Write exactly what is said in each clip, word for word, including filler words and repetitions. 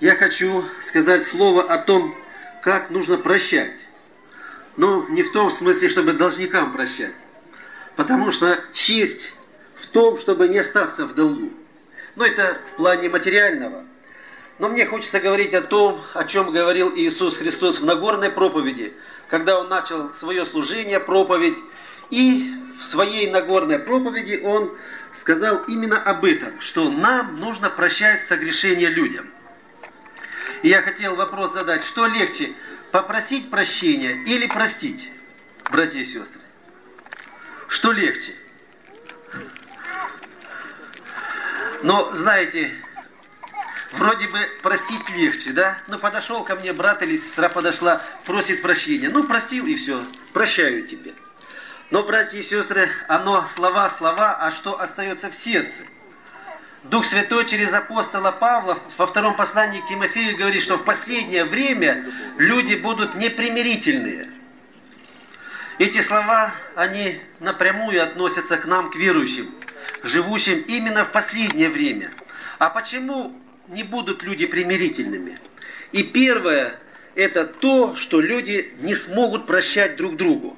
я хочу сказать слово о том, как нужно прощать. Но не в том смысле, чтобы должникам прощать. Потому что честь в том, чтобы не остаться в долгу. Но это в плане материального. Но мне хочется говорить о том, о чем говорил Иисус Христос в Нагорной проповеди, когда Он начал свое служение, проповедь. И в своей Нагорной проповеди Он сказал именно об этом, что нам нужно прощать согрешения людям. И я хотел вопрос задать, что легче, попросить прощения или простить, братья и сестры? Что легче? Но, знаете, вроде бы простить легче, да? Ну, подошел ко мне брат или сестра подошла, просит прощения. Ну, простил и все, прощаю тебе. Но, братья и сестры, оно слова, слова, а что остается в сердце? Дух Святой через апостола Павла во втором послании к Тимофею говорит, что в последнее время люди будут непримирительные. Эти слова, они напрямую относятся к нам, к верующим, живущим именно в последнее время. А почему не будут люди примирительными? И первое, это то, что люди не смогут прощать друг другу.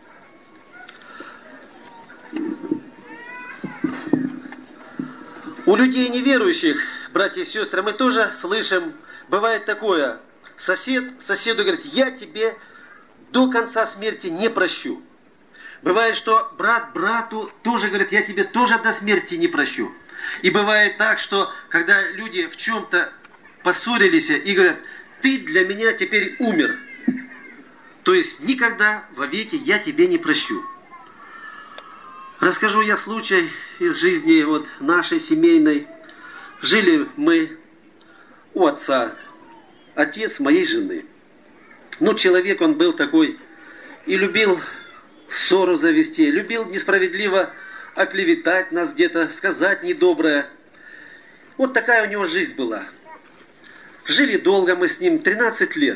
У людей неверующих, братья и сестры, мы тоже слышим, бывает такое, сосед соседу говорит, я тебе до конца смерти не прощу. Бывает, что брат брату тоже говорит, я тебе тоже до смерти не прощу. И бывает так, что когда люди в чем-то поссорились и говорят, ты для меня теперь умер. То есть никогда вовеки я тебе не прощу. Расскажу я случай из жизни вот нашей семейной. Жили мы у отца, отец моей жены. Ну, человек он был такой и любил ссору завести, любил несправедливо оклеветать нас где-то, сказать недоброе. Вот такая у него жизнь была. Жили долго мы с ним, тринадцать лет.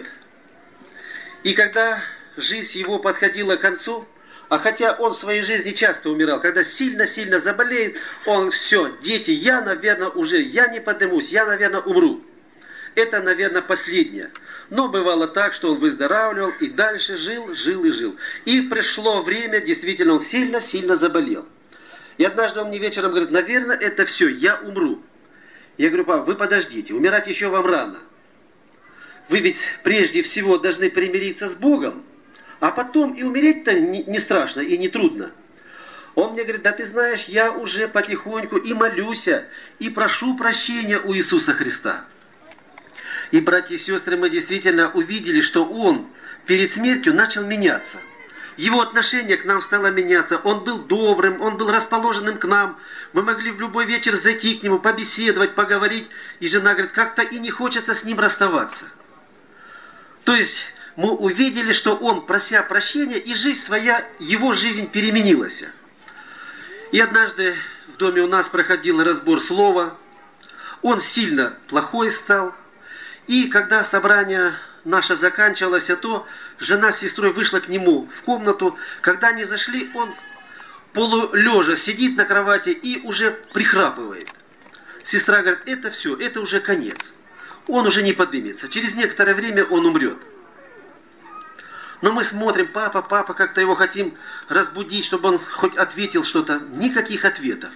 И когда жизнь его подходила к концу, а хотя он в своей жизни часто умирал, когда сильно-сильно заболеет, он все, дети, я, наверное, уже, я не поднимусь, я, наверное, умру. Это, наверное, последнее. Но бывало так, что он выздоравливал и дальше жил, жил и жил. И пришло время, действительно, он сильно-сильно заболел. И однажды он мне вечером говорит, наверное, это все, я умру. Я говорю, папа, вы подождите, умирать еще вам рано. Вы ведь прежде всего должны примириться с Богом. А потом и умереть-то не, не страшно и не трудно. Он мне говорит, да ты знаешь, я уже потихоньку и молюсь, и прошу прощения у Иисуса Христа. И, братья и сестры, мы действительно увидели, что он перед смертью начал меняться. Его отношение к нам стало меняться. Он был добрым, он был расположенным к нам. Мы могли в любой вечер зайти к нему, побеседовать, поговорить. И жена говорит, как-то и не хочется с ним расставаться. То есть мы увидели, что он, прося прощения, и жизнь своя, его жизнь переменилась. И однажды в доме у нас проходил разбор слова. Он сильно плохой стал. И когда собрание наше заканчивалось, то жена с сестрой вышла к нему в комнату. Когда они зашли, он полулежа сидит на кровати и уже прихрапывает. Сестра говорит, это все, это уже конец. Он уже не поднимется. Через некоторое время он умрет. Но мы смотрим, папа, папа, как-то его хотим разбудить, чтобы он хоть ответил что-то. Никаких ответов.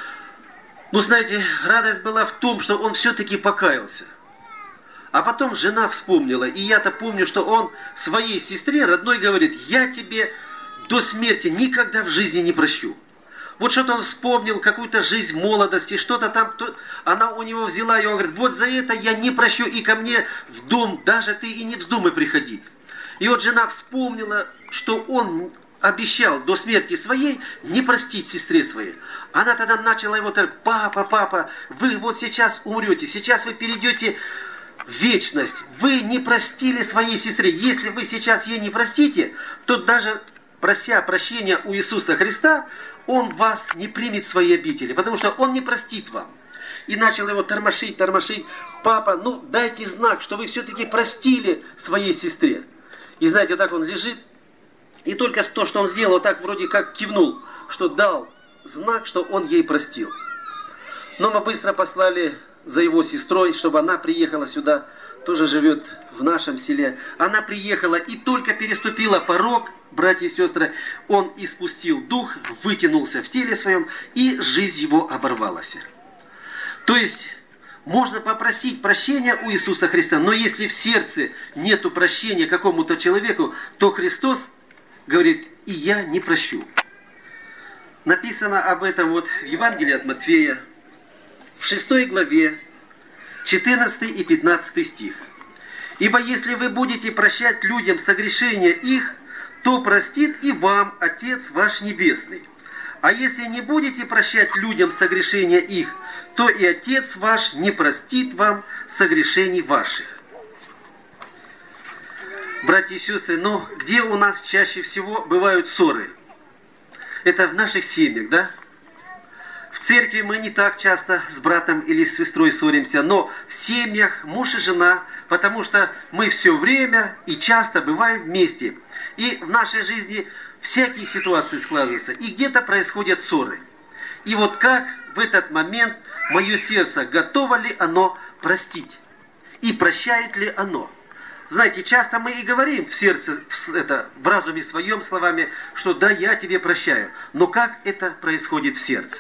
Но знаете, радость была в том, что он все-таки покаялся. А потом жена вспомнила, и я-то помню, что он своей сестре родной говорит, я тебе до смерти никогда в жизни не прощу. Вот что-то он вспомнил, какую-то жизнь молодости, что-то там, то... она у него взяла, и он говорит, вот за это я не прощу, и ко мне в дом даже ты и не вздумай приходить. И вот жена вспомнила, что он обещал до смерти своей не простить сестре своей. Она тогда начала его так, папа, папа, вы вот сейчас умрете, сейчас вы перейдете в вечность. Вы не простили своей сестре. Если вы сейчас ей не простите, то даже прося прощения у Иисуса Христа, Он вас не примет в свои обители, потому что Он не простит вам. И начал его тормошить, тормошить. Папа, ну дайте знак, что вы все-таки простили своей сестре. И знаете, вот так он лежит, и только то, что он сделал, вот так вроде как кивнул, что дал знак, что он ей простил. Но мы быстро послали за его сестрой, чтобы она приехала сюда, тоже живет в нашем селе. Она приехала и только переступила порог, братья и сестры, он испустил дух, вытянулся в теле своем, и жизнь его оборвалась. То есть, можно попросить прощения у Иисуса Христа, но если в сердце нету прощения какому-то человеку, то Христос говорит, и я не прощу. Написано об этом вот в Евангелии от Матфея, в шестой главе, четырнадцатый и пятнадцатый стих. «Ибо если вы будете прощать людям согрешения их, то простит и вам Отец ваш Небесный. А если не будете прощать людям согрешения их, то и Отец ваш не простит вам согрешений ваших». Братья и сестры, но где у нас чаще всего бывают ссоры? Это в наших семьях, да? В церкви мы не так часто с братом или с сестрой ссоримся, но в семьях муж и жена, потому что мы все время и часто бываем вместе. И в нашей жизни всякие ситуации складываются, и где-то происходят ссоры. И вот как в этот момент мое сердце, готово ли оно простить? И прощает ли оно? Знаете, часто мы и говорим в сердце, в, это, в разуме своем словами, что да, я тебе прощаю. Но как это происходит в сердце?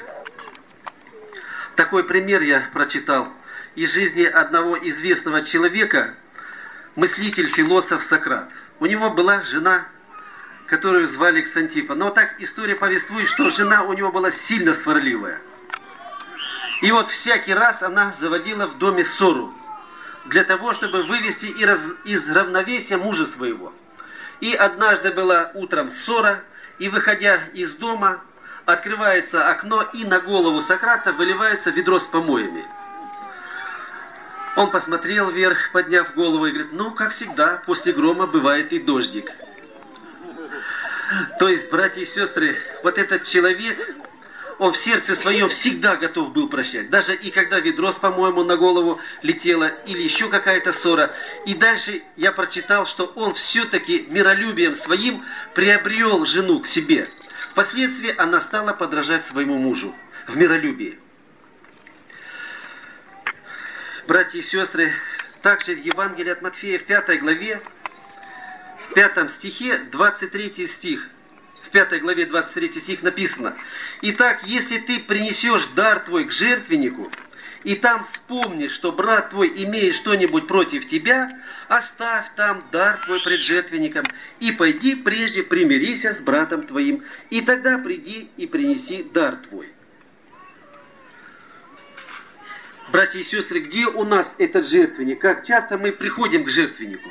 Такой пример я прочитал из жизни одного известного человека, мыслитель-философ Сократ. У него была жена, которую звали Ксантипа. Но так история повествует, что жена у него была сильно сварливая. И вот всякий раз она заводила в доме ссору, для того, чтобы вывести из равновесия мужа своего. И однажды была утром ссора, и, выходя из дома, открывается окно, и на голову Сократа выливается ведро с помоями. Он посмотрел вверх, подняв голову, и говорит, ну, как всегда, после грома бывает и дождик. То есть, братья и сестры, вот этот человек, он в сердце своем всегда готов был прощать. Даже и когда ведро, по-моему, на голову летело, или еще какая-то ссора. И дальше я прочитал, что он все-таки миролюбием своим приобрел жену к себе. Впоследствии она стала подражать своему мужу в миролюбии. Братья и сестры, также в Евангелии от Матфея в пятой главе, в пятом стихе, двадцать третий стих, в пятой главе двадцать третий стих написано: «Итак, если ты принесешь дар твой к жертвеннику, и там вспомнишь, что брат твой имеет что-нибудь против тебя, оставь там дар твой пред жертвенником, и пойди прежде примирися с братом твоим, и тогда приди и принеси дар твой». Братья и сестры, где у нас этот жертвенник? Как часто мы приходим к жертвеннику?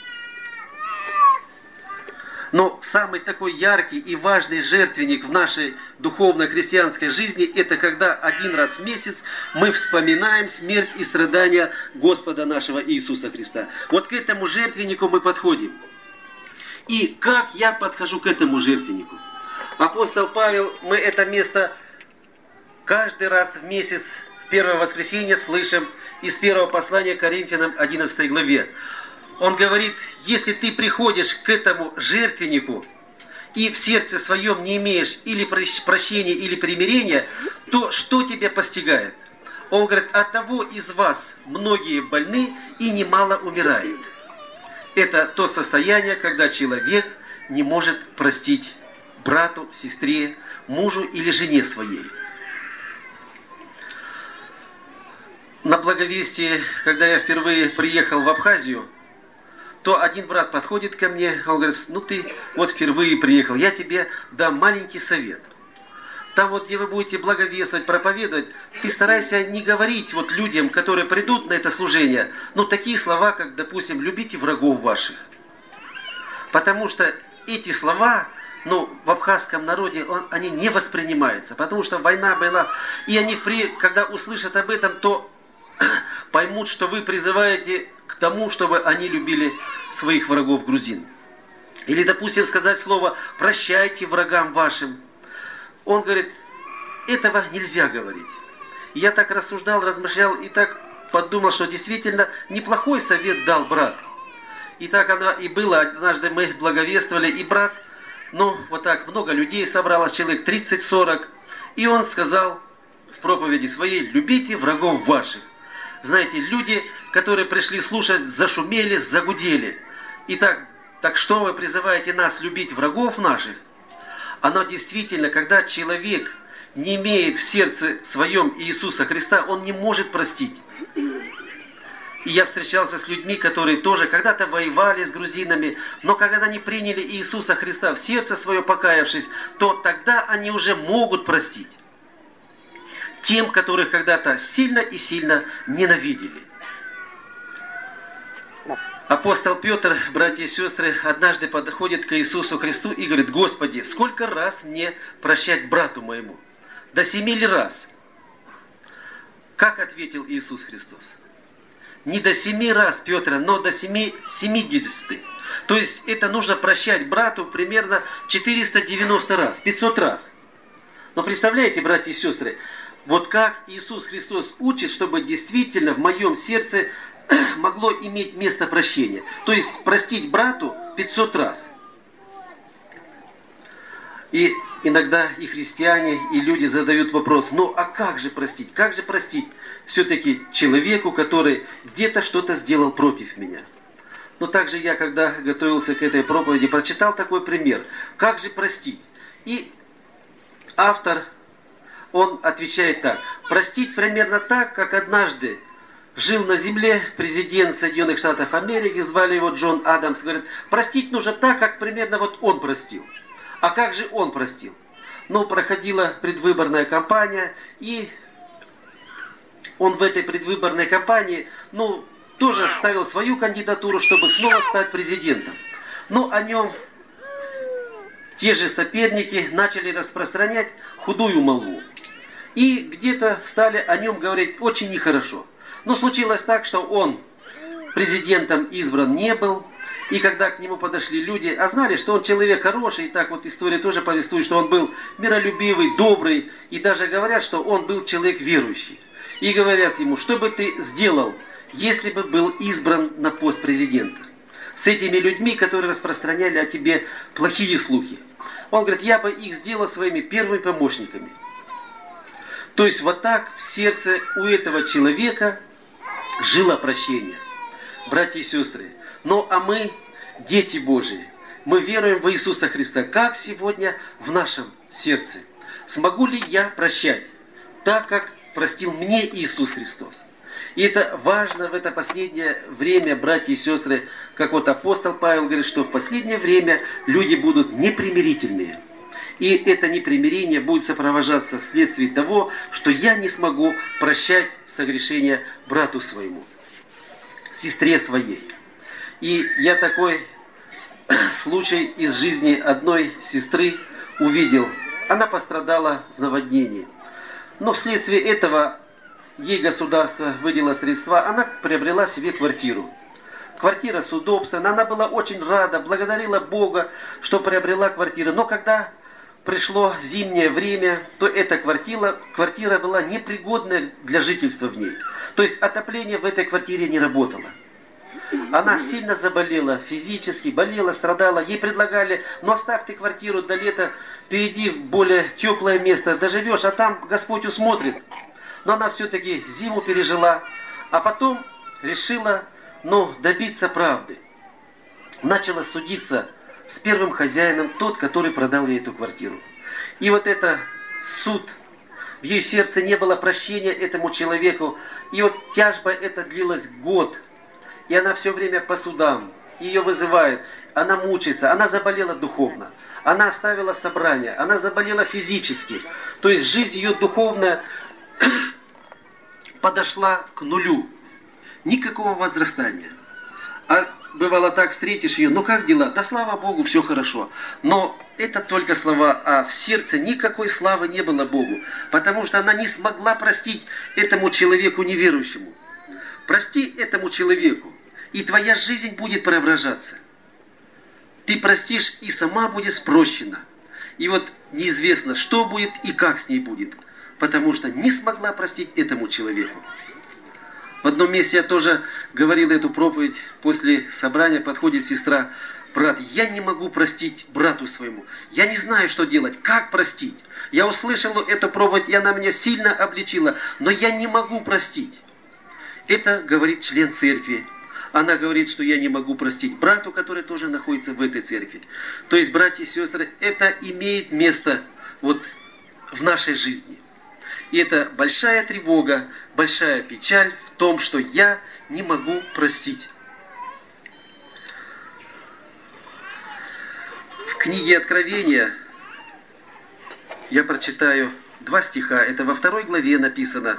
Но самый такой яркий и важный жертвенник в нашей духовной христианской жизни, это когда один раз в месяц мы вспоминаем смерть и страдания Господа нашего Иисуса Христа. Вот к этому жертвеннику мы подходим. И как я подхожу к этому жертвеннику? Апостол Павел, мы это место каждый раз в месяц, в первое воскресенье, слышим из первого послания к Коринфянам одиннадцатой главе. Он говорит, если ты приходишь к этому жертвеннику и в сердце своем не имеешь или прощения, или примирения, то что тебя постигает? Он говорит, от того из вас многие больны и немало умирают. Это то состояние, когда человек не может простить брату, сестре, мужу или жене своей. На благовестие, когда я впервые приехал в Абхазию, то один брат подходит ко мне, он говорит, ну ты вот впервые приехал, я тебе дам маленький совет. Там вот, где вы будете благовествовать, проповедовать, ты старайся не говорить вот людям, которые придут на это служение, ну такие слова, как, допустим, любите врагов ваших. Потому что эти слова, ну, в абхазском народе, он, они не воспринимаются, потому что война была, и они, при, когда услышат об этом, то поймут, что вы призываете к тому, чтобы они любили своих врагов грузин. Или, допустим, сказать слово «прощайте врагам вашим». Он говорит, этого нельзя говорить. И я так рассуждал, размышлял и так подумал, что действительно неплохой совет дал брат. И так оно и было. Однажды мы благовествовали, и брат, ну, вот так много людей собралось, человек тридцать-сорок, и он сказал в проповеди своей, любите врагов ваших. знаете, люди, которые пришли слушать, зашумели, загудели. Итак, так что вы призываете нас любить врагов наших? Оно действительно, когда человек не имеет в сердце своем Иисуса Христа, он не может простить. И я встречался с людьми, которые тоже когда-то воевали с грузинами, но когда они приняли Иисуса Христа в сердце свое, покаявшись, то тогда они уже могут простить тем, которых когда-то сильно и сильно ненавидели. Апостол Петр, братья и сестры, однажды подходит к Иисусу Христу и говорит: «Господи, сколько раз мне прощать брату моему? До семи ли раз?» Как ответил Иисус Христос? Не до семи раз, Петра, но до семи семидесяти. То есть это нужно прощать брату примерно четыреста девяносто раз, пятьсот раз. Но представляете, братья и сестры, вот как Иисус Христос учит, чтобы действительно в моем сердце могло иметь место прощения. То есть простить брату пятьсот раз. И иногда и христиане, и люди задают вопрос: ну а как же простить? Как же простить все-таки человеку, который где-то что-то сделал против меня? Но также я, когда готовился к этой проповеди, прочитал такой пример. Как же простить? И автор, он отвечает так: простить примерно так, как однажды жил на земле президент Соединенных Штатов Америки, звали его Джон Адамс, говорит, простить нужно так, как примерно вот он простил. А как же он простил? Ну, проходила предвыборная кампания, и он в этой предвыборной кампании, ну, тоже вставил свою кандидатуру, чтобы снова стать президентом. Но о нем те же соперники начали распространять худую молву. И где-то стали о нем говорить очень нехорошо. Но случилось так, что он президентом избран не был. И когда к нему подошли люди, а знали, что он человек хороший, и так вот история тоже повествует, что он был миролюбивый, добрый, и даже говорят, что он был человек верующий. И говорят ему: что бы ты сделал, если бы был избран на пост президента? С этими людьми, которые распространяли о тебе плохие слухи. Он говорит: я бы их сделал своими первыми помощниками. То есть вот так в сердце у этого человека жило прощение. Братья и сестры, ну а мы, дети Божии, мы веруем в Иисуса Христа. Как сегодня в нашем сердце? Смогу ли я прощать так, как простил мне Иисус Христос? И это важно в это последнее время, братья и сестры, как вот апостол Павел говорит, что в последнее время люди будут непримирительные. И это непримирение будет сопровождаться вследствие того, что я не смогу прощать согрешения брату своему, сестре своей. И я такой случай из жизни одной сестры увидел. Она пострадала в наводнении. Но вследствие этого ей государство выделило средства, она приобрела себе квартиру. Квартира с удобством, она была очень рада, благодарила Бога, что приобрела квартиру. Но когда пришло зимнее время, то эта квартира, квартира была непригодна для жительства в ней. То есть отопление в этой квартире не работало. Она сильно заболела физически, болела, страдала. Ей предлагали: ну оставь ты квартиру до лета, перейди в более теплое место, доживешь, а там Господь усмотрит. Но она все-таки зиму пережила, а потом решила, ну, добиться правды. Начала судиться с первым хозяином, тот, который продал ей эту квартиру. И вот это суд, в ее сердце не было прощения этому человеку. И вот тяжба эта длилась год. И она все время по судам, ее вызывают, она мучается, она заболела духовно, она оставила собрание, она заболела физически. То есть жизнь ее духовная подошла к нулю, никакого возрастания. А бывало так, встретишь ее: ну как дела? Да слава Богу, все хорошо. Но это только слова, а в сердце никакой славы не было Богу, потому что она не смогла простить этому человеку неверующему. Прости этому человеку, и твоя жизнь будет преображаться. Ты простишь, и сама будешь прощена. И вот неизвестно, что будет и как с ней будет, потому что не смогла простить этому человеку. В одном месте я тоже говорил эту проповедь, после собрания подходит сестра: брат, я не могу простить брату своему, я не знаю, что делать, как простить. Я услышала эту проповедь, и она меня сильно обличила, но я не могу простить. Это говорит член церкви. Она говорит, что я не могу простить брату, который тоже находится в этой церкви. То есть, братья и сестры, это имеет место вот в нашей жизни. И это большая тревога, большая печаль в том, что я не могу простить. В книге Откровения я прочитаю два стиха. Это во второй главе написано.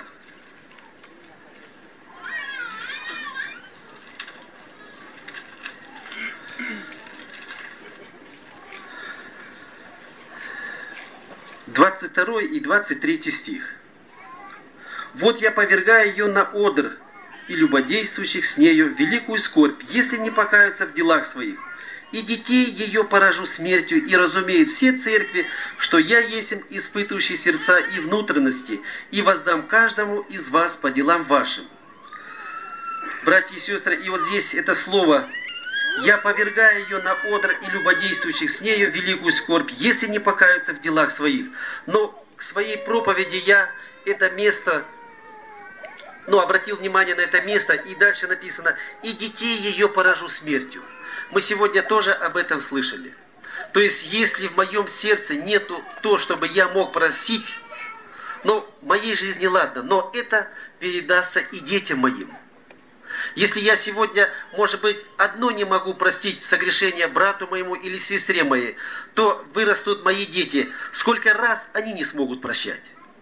двадцать второй и двадцать третий стих. «Вот я повергаю ее на одр и любодействующих с нею великую скорбь, если не покаются в делах своих. И детей ее поражу смертью, и разумеют все церкви, что я есть испытывающий сердца и внутренности, и воздам каждому из вас по делам вашим». Братья и сестры, и вот здесь это слово «я повергаю ее на одр и любодействующих с нею великую скорбь, если не покаются в делах своих». Но к своей проповеди я это место, ну, обратил внимание на это место, и дальше написано «и детей ее поражу смертью». Мы сегодня тоже об этом слышали. То есть, если в моем сердце нету то, чтобы я мог просить, но в моей жизни ладно, но это передастся и детям моим. Если я сегодня, может быть, одно не могу простить согрешение брату моему или сестре моей, то вырастут мои дети. Сколько раз они не смогут прощать?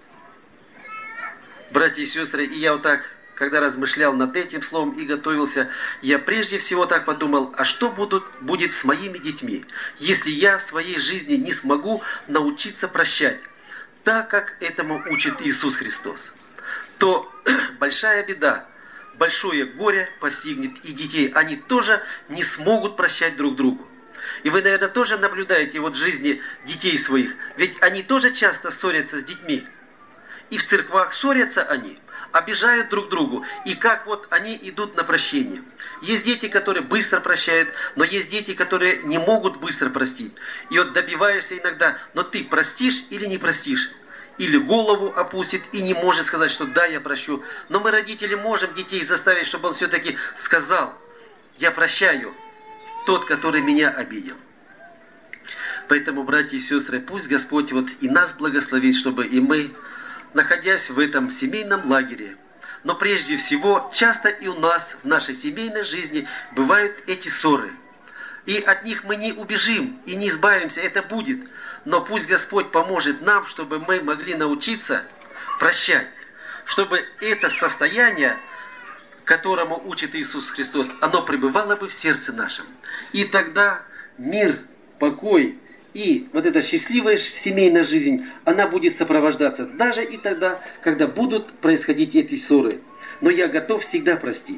Братья и сестры, и я вот так, когда размышлял над этим словом и готовился, я прежде всего так подумал, а что будут, будет с моими детьми, если я в своей жизни не смогу научиться прощать, так как этому учит Иисус Христос? То большая беда, большое горе постигнет и детей. Они тоже не смогут прощать друг другу. И вы, наверное, тоже наблюдаете вот в жизни детей своих. Ведь они тоже часто ссорятся с детьми. И в церквах ссорятся они, обижают друг другу. И как вот они идут на прощение. Есть дети, которые быстро прощают, но есть дети, которые не могут быстро простить. И вот добиваешься иногда, но ты простишь или не простишь? Или голову опустит и не может сказать, что да, я прощу. Но мы, родители, можем детей заставить, чтобы он все-таки сказал: я прощаю тот, который меня обидел. Поэтому, братья и сестры, пусть Господь вот и нас благословит, чтобы и мы, находясь в этом семейном лагере, но прежде всего, часто и у нас в нашей семейной жизни бывают эти ссоры. И от них мы не убежим и не избавимся, это будет. Но пусть Господь поможет нам, чтобы мы могли научиться прощать. Чтобы это состояние, которому учит Иисус Христос, оно пребывало бы в сердце нашем. И тогда мир, покой и вот эта счастливая семейная жизнь, она будет сопровождаться даже и тогда, когда будут происходить эти ссоры. Но я готов всегда простить.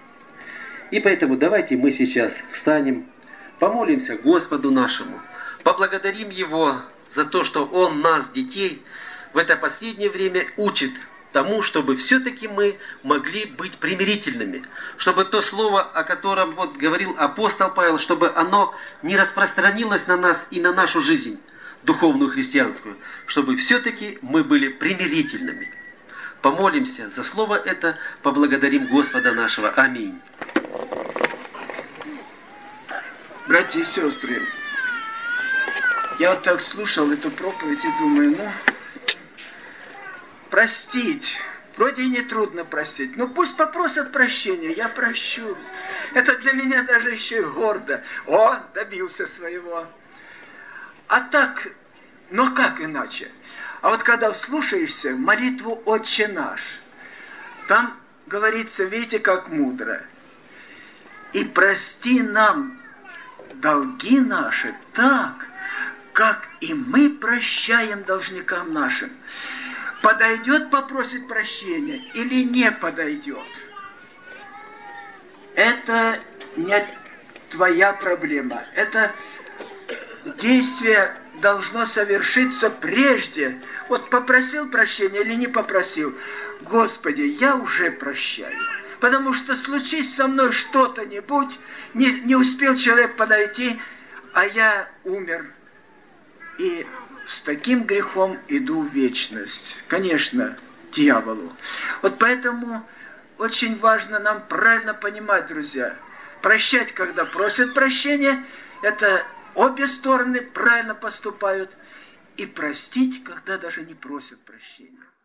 И поэтому давайте мы сейчас встанем, помолимся Господу нашему, поблагодарим Его за то, что Он нас, детей, в это последнее время учит тому, чтобы все-таки мы могли быть примирительными. Чтобы то слово, о котором вот говорил апостол Павел, чтобы оно не распространилось на нас и на нашу жизнь, духовную христианскую, чтобы все-таки мы были примирительными. Помолимся за слово это, поблагодарим Господа нашего. Аминь. Братья и сестры, я вот так слушал эту проповедь и думаю, ну, простить, вроде и не трудно простить, но пусть попросят прощения, я прощу. Это для меня даже еще и гордо. О, добился своего. А так, но как иначе? А вот когда вслушаешься в молитву «Отче наш», там говорится, видите, как мудро. И прости нам долги наши так, как и мы прощаем должникам нашим. Подойдет попросить прощения или не подойдет? Это не твоя проблема. Это действие должно совершиться прежде. Вот попросил прощения или не попросил. Господи, я уже прощаю. Потому что случись со мной что-то-нибудь, не, не успел человек подойти, а я умер. И с таким грехом иду в вечность. Конечно, дьяволу. Вот поэтому очень важно нам правильно понимать, друзья. Прощать, когда просят прощения, это обе стороны правильно поступают. И простить, когда даже не просят прощения.